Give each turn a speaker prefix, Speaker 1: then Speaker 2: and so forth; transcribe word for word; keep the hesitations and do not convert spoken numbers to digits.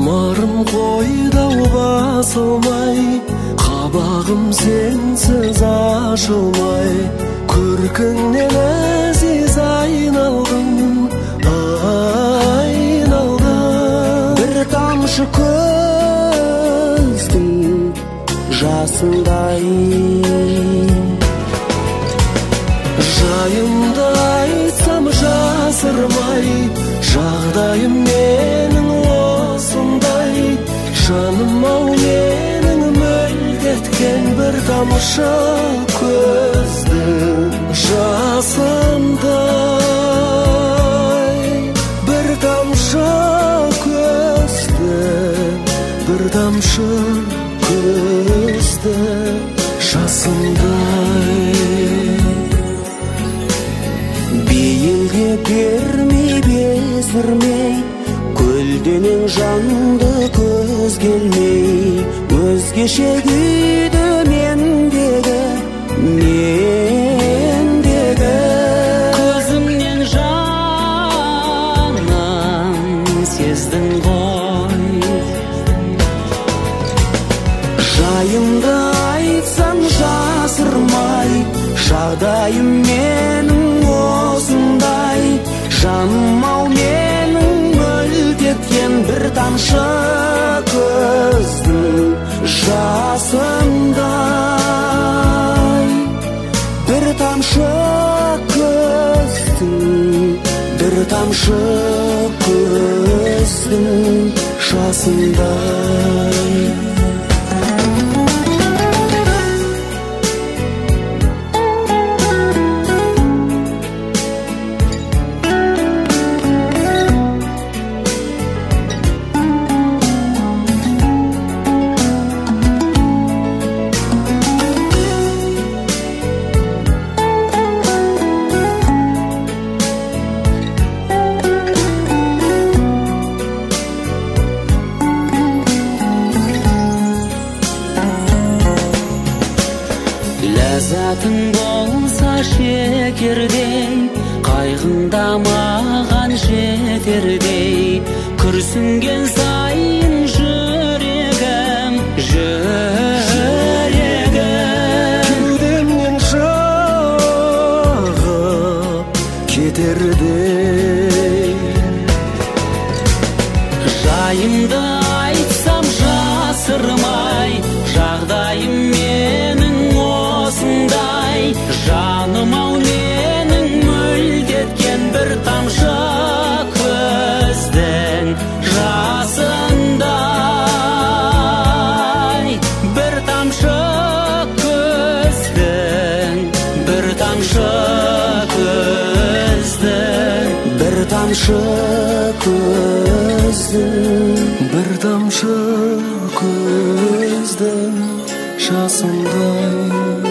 Speaker 1: Құмарым қойдау басылмай, қабағым сенсіз ашылмай, көркіңнен әзиз айналдым, айналдым.
Speaker 2: Бір тамшы көздің жасындай,
Speaker 1: жайымды айтсам жасырмай, жағдайым менің осындай. Жаным-ау менің мөлдеткен бір тамшы көздің жасындай. Бір тамшы көздің, бір тамшы көздің жасындай.
Speaker 2: Бейілге бермей, бездірмей, көлденең жанды көз келмей, өзгеше күйді мендегі, мендегі.
Speaker 3: Көзімнен жаным сездің ғой,
Speaker 2: жайымды айтсам жасырмай, жағдайым менің осындай. Жаным-ау менің мөлдеткен бір тамшы көздің жасындай. Бір тамшы көздің, бір тамшы көздің жасындай.
Speaker 3: Ләззатың болса шекердей, қайғыңда маған жетердей. Күрсінген сайын жүрегім, жүрегім
Speaker 1: кеудемнен шығып кетердей.
Speaker 3: Жайымды айтсам жасырмай, жағдайым менің осындай. Жаным-ау менің мөлдеткен бір тамшы көздің жасындай. Бір тамшы көздің, бір тамшы көздің,
Speaker 2: бір тамшы көздің,
Speaker 1: бір тамшы көздің жасындай.